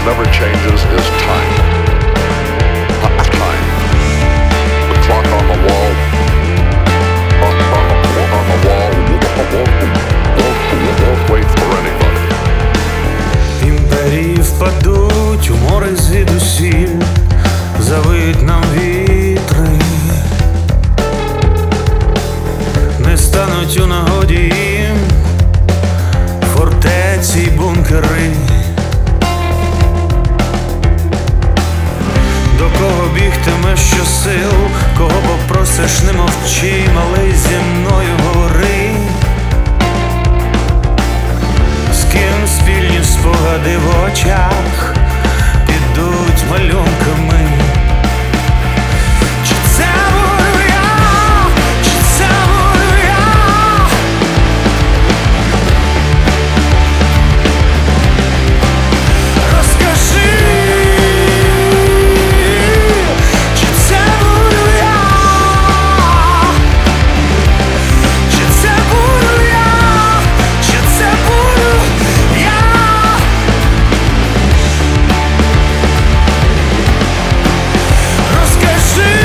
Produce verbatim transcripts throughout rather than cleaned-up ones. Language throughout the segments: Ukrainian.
that never changes is time. Time. The clock on the wall. On, on, the, on the wall. Won't, won't wait for anybody. Імперії впадуть у море звідусіль, завиють нам вітри, не стануть у нагоді їм фортеці й бункери. До кого бігтимеш щосил, кого попросиш, не мовчи, малий, зі мною говори. З ким спільні спогади в очах підуть малюнками. Чи це буду я, чи це буду я? Розкажи, чи це буду я, чи це буду я, чи це буду я? Розкажи.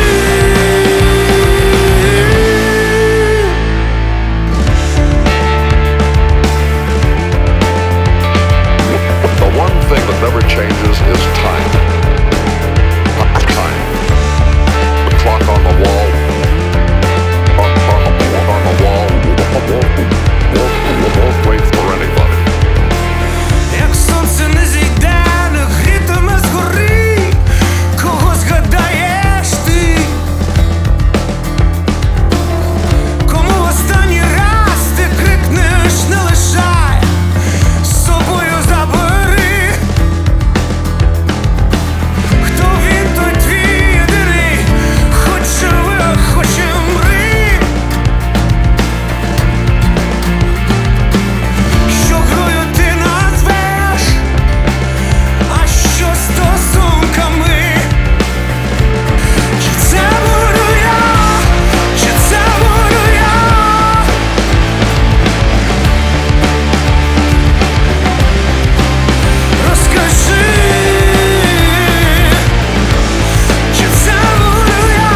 The one thing that never changes is time. Time. The clock on the wall. On, on, on the wall. Won't, won't wait for anybody. Як сонце не зійде, не грітиме згори, кого згадаєш ти? Кому в останній раз ти крикнеш, не лишай, з собою забери? Хто він, той твій єдиний, хоч живи, а хоч і мри. Що грою ти назвеш, а що стосунками? Чи це буду я, чи це буду я? Розкажи, чи це буду я,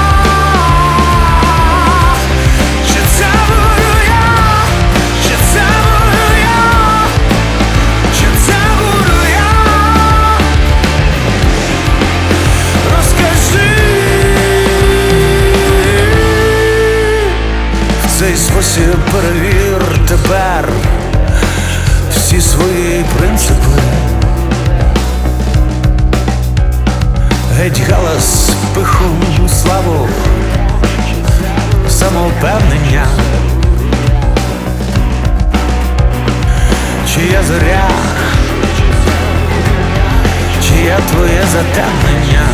чи це буду я, чи це буду я, чи це буду я? Розкажи. В цей спосіб перевір тепер всі свої принципи. Геть галас, пиху, славу, самовпевнення. Чия зоря, чия твоє затемнення?